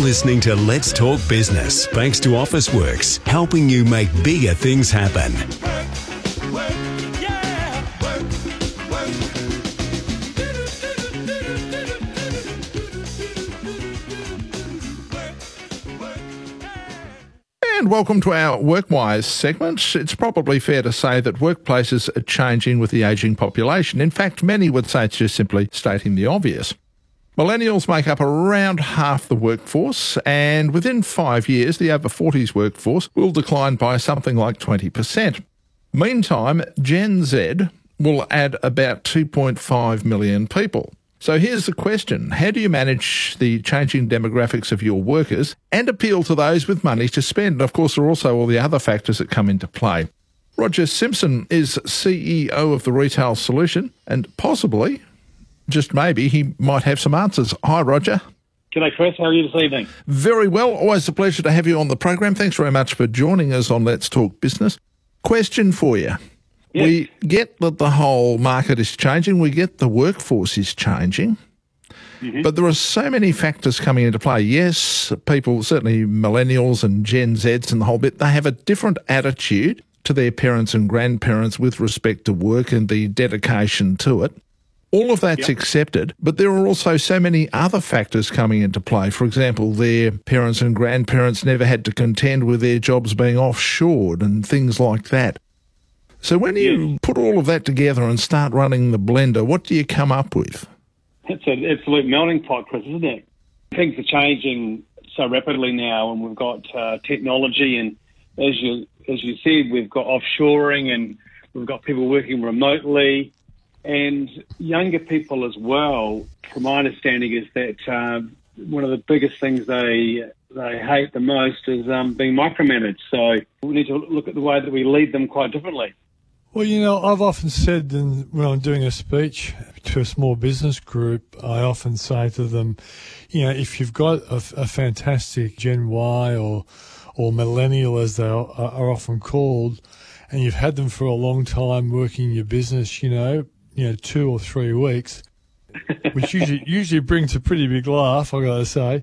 listening to Let's Talk Business, thanks to Officeworks, helping you make bigger things happen. And welcome to our WorkWise segment. It's probably fair to say that workplaces are changing with the ageing population. In fact, many would say it's just simply stating the obvious. Millennials make up around half the workforce, and within 5 years, the over 40s workforce will decline by something like 20%. Meantime, Gen Z will add about 2.5 million people. So here's the question. How do you manage the changing demographics of your workers and appeal to those with money to spend? And of course, there are also all the other factors that come into play. Roger Simpson is CEO of the Retail Solution, and possibly, just maybe, he might have some answers. Hi, Roger. G'day, Chris. How are you this evening? Very well. Always a pleasure to have you on the program. Thanks very much for joining us on Let's Talk Business. Question for you. Yes. We get that the whole market is changing. We get the workforce is changing. Mm-hmm. But there are so many factors coming into play. Yes, people, certainly millennials and Gen Zs and the whole bit, they have a different attitude to their parents and grandparents with respect to work and the dedication to it. All of that's accepted, but there are also so many other factors coming into play. For example, their parents and grandparents never had to contend with their jobs being offshored and things like that. So when you put all of that together and start running the blender, what do you come up with? It's an absolute melting pot, Chris, isn't it? Things are changing so rapidly now, and we've got technology, and as you said, we've got offshoring, and we've got people working remotely, and younger people as well. From my understanding, is that one of the biggest things they hate the most is being micromanaged. So we need to look at the way that we lead them quite differently. Well, you know, I've often said when I'm doing a speech to a small business group, I often say to them, you know, if you've got a fantastic Gen Y or millennial, as they are often called, and you've had them for a long time working your business, you know, 2 or 3 weeks, which usually brings a pretty big laugh, I got to say.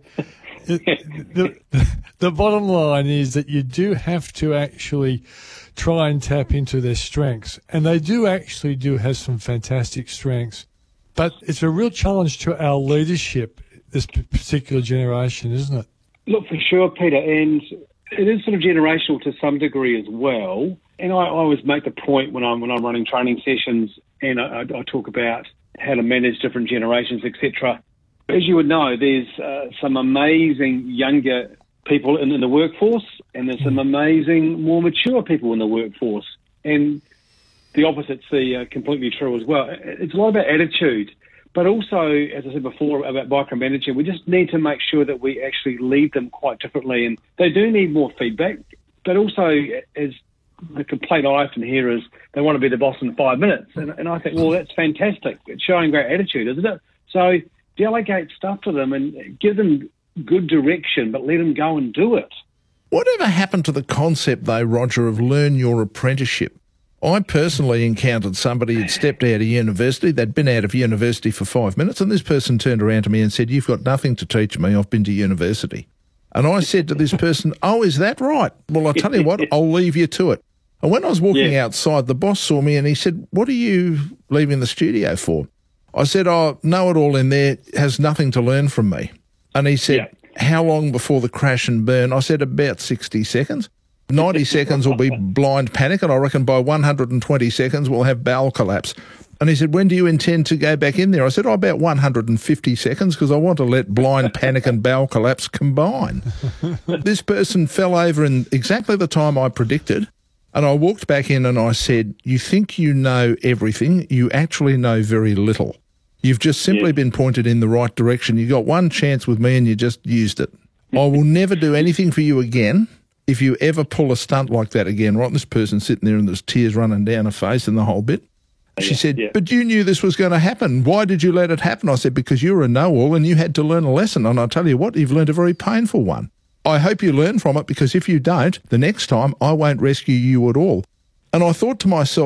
The bottom line is that you do have to actually try and tap into their strengths. And they do have some fantastic strengths. But it's a real challenge to our leadership, this particular generation, isn't it? Look, for sure, Peter. And it is sort of generational to some degree as well. And I always make the point when I'm running training sessions and I talk about how to manage different generations, etc. As you would know, there's some amazing younger people in the workforce, and there's some amazing, more mature people in the workforce. And the opposite's completely true as well. It's a lot about attitude, but also, as I said before, about micromanaging. We just need to make sure that we actually lead them quite differently. And they do need more feedback, but also, as the complaint I often hear is they want to be the boss in 5 minutes. And I think, well, that's fantastic. It's showing great attitude, isn't it? So delegate stuff to them and give them good direction, but let them go and do it. Whatever happened to the concept, though, Roger, of learn your apprenticeship? I personally encountered somebody who'd stepped out of university. They'd been out of university for 5 minutes, and this person turned around to me and said, "You've got nothing to teach me. I've been to university." And I said to this person, "Oh, is that right? Well, I'll tell you what, I'll leave you to it." And when I was walking outside, the boss saw me and he said, "What are you leaving the studio for?" I said, "Oh, know-it-all in there has nothing to learn from me." And he said, "How long before the crash and burn?" I said, "About 60 seconds. 90 seconds will be blind panic, and I reckon by 120 seconds we'll have bowel collapse." And he said, "When do you intend to go back in there?" I said, about 150 seconds, because I want to let blind panic and bowel collapse combine. This person fell over in exactly the time I predicted, and I walked back in and I said, "You think you know everything. You actually know very little. You've just simply been pointed in the right direction. You got one chance with me and you just used it. I will never do anything for you again if you ever pull a stunt like that again." Right, this person sitting there and there's tears running down her face and the whole bit. She said, "But you knew this was going to happen. Why did you let it happen?" I said, "Because you're a know-all and you had to learn a lesson. And I tell you what, you've learned a very painful one. I hope you learn from it, because if you don't, the next time I won't rescue you at all." And I thought to myself,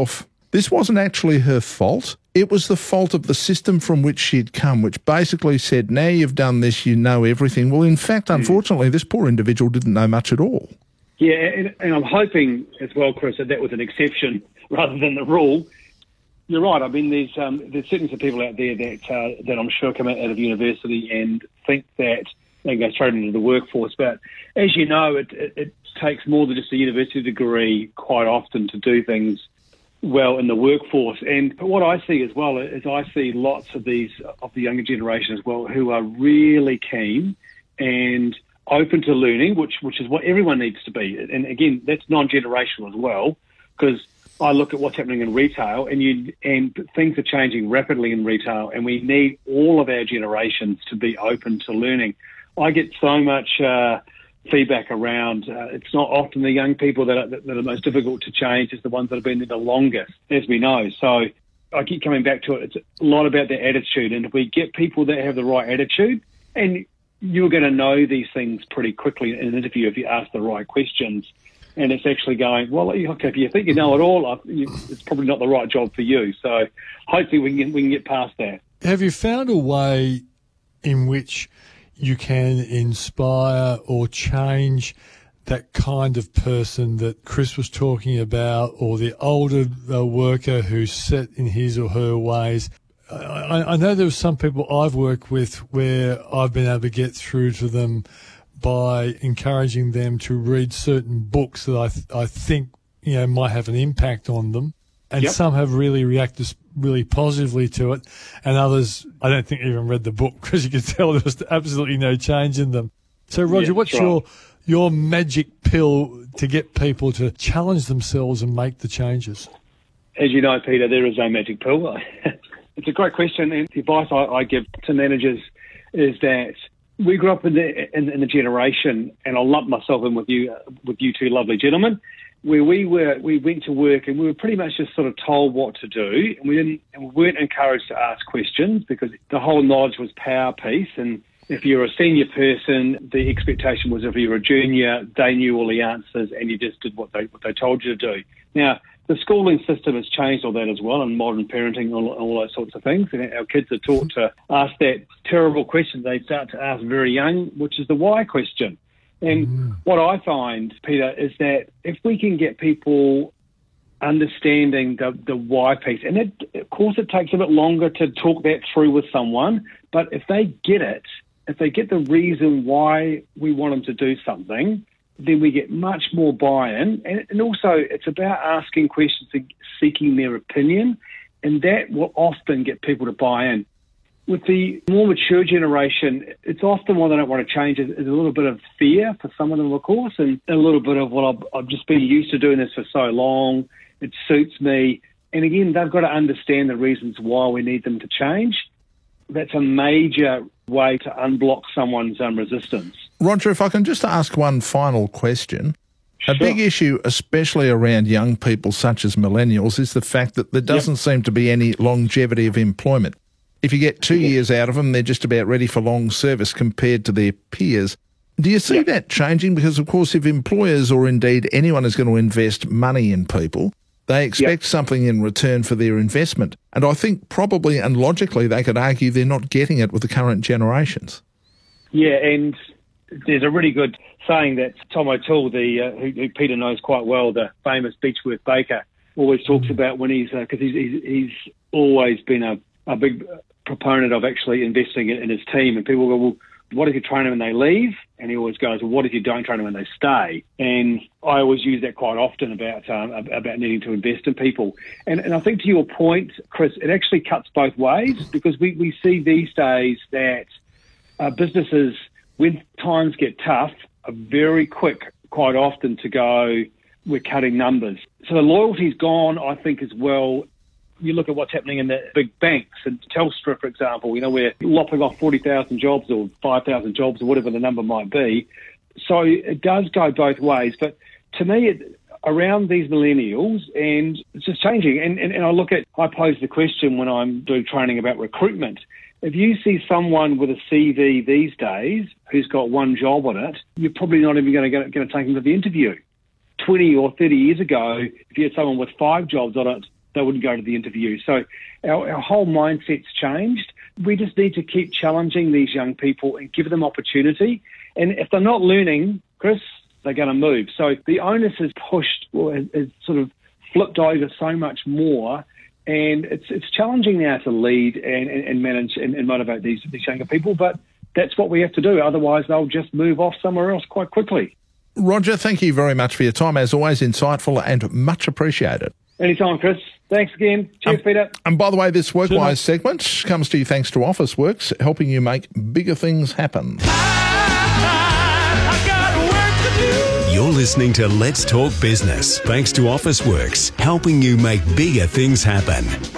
this wasn't actually her fault. It was the fault of the system from which she'd come, which basically said, now you've done this, you know everything. Well, in fact, unfortunately, this poor individual didn't know much at all. Yeah, and I'm hoping as well, Chris, that was an exception rather than the rule. You're right. I mean, there's certainly some people out there that I'm sure come out of university and think that they can go straight into the workforce. But as you know, it takes more than just a university degree quite often to do things well in the workforce. And what I see as well is I see lots of the younger generation as well who are really keen and open to learning, which is what everyone needs to be. And again, that's non-generational as well, because I look at what's happening in retail, and things are changing rapidly in retail, and we need all of our generations to be open to learning. I get so much feedback around it's not often the young people that are most difficult to change, it's the ones that have been there the longest, as we know. So I keep coming back to it. It's a lot about their attitude, and if we get people that have the right attitude, and you're going to know these things pretty quickly in an interview if you ask the right questions. And it's actually going, well, okay, if you think you know it all, it's probably not the right job for you. So hopefully we can get past that. Have you found a way in which you can inspire or change that kind of person that Chris was talking about, or the older worker who's set in his or her ways? I know there are some people I've worked with where I've been able to get through to them by encouraging them to read certain books that I think might have an impact on them. And some have really reacted really positively to it, and others I don't think even read the book because you could tell there was absolutely no change in them. So, Roger, what's your magic pill to get people to challenge themselves and make the changes? As you know, Peter, there is no magic pill. It's a great question, and the advice I give to managers is that we grew up in the generation, and I'll lump myself in with you two lovely gentlemen, where we went to work and we were pretty much just sort of told what to do, and we weren't encouraged to ask questions because the whole knowledge was power piece. And if you're a senior person, the expectation was if you were a junior, they knew all the answers and you just did what they told you to do. Now, the schooling system has changed all that as well, and modern parenting, all those sorts of things. And our kids are taught to ask that terrible question they start to ask very young, which is the why question. And what I find, Peter, is that if we can get people understanding the why piece, and of course it takes a bit longer to talk that through with someone, but if they get it, if they get the reason why we want them to do something, then we get much more buy-in. And also it's about asking questions and seeking their opinion, and that will often get people to buy in. With the more mature generation, it's often why they don't want to change is a little bit of fear for some of them, of course, and a little bit of, well, I've just been used to doing this for so long, it suits me. And again, they've got to understand the reasons why we need them to change. That's a major way to unblock someone's resistance. Roger, if I can just ask one final question. Sure. A big issue, especially around young people such as millennials, is the fact that there doesn't seem to be any longevity of employment. If you get 2 years out of them, they're just about ready for long service compared to their peers. Do you see that changing? Because, of course, if employers or indeed anyone is going to invest money in people, they expect something in return for their investment. And I think probably and logically they could argue they're not getting it with the current generations. Yeah, and there's a really good saying that Tom O'Toole, who Peter knows quite well, the famous Beechworth baker, always talks about when because he's always been a big proponent of actually investing in his team. And people go, well, what if you train them and they leave? And he always goes, well, what if you don't train them and they stay? And I always use that quite often about needing to invest in people. And I think to your point, Chris, it actually cuts both ways, because we see these days that businesses, when times get tough, are very quick quite often to go, we're cutting numbers. So the loyalty's gone, I think, as well. You look at what's happening in the big banks, and Telstra, for example, we're lopping off 40,000 jobs or 5,000 jobs or whatever the number might be. So it does go both ways. But to me, around these millennials, and it's just changing. And I pose the question when I'm doing training about recruitment. If you see someone with a CV these days who's got one job on it, you're probably not even going to take them to the interview. 20 or 30 years ago, if you had someone with 5 jobs on it, they wouldn't go to the interview. So our whole mindset's changed. We just need to keep challenging these young people and give them opportunity. And if they're not learning, Chris, they're going to move. So the onus is pushed, or is sort of flipped over so much more. And it's challenging now to lead and manage and motivate these younger people. But that's what we have to do. Otherwise, they'll just move off somewhere else quite quickly. Roger, thank you very much for your time. As always, insightful and much appreciated. Anytime, Chris. Thanks again. Cheers, Peter. And by the way, this WorkWise segment comes to you thanks to Officeworks, helping you make bigger things happen. You're listening to Let's Talk Business, thanks to Officeworks, helping you make bigger things happen.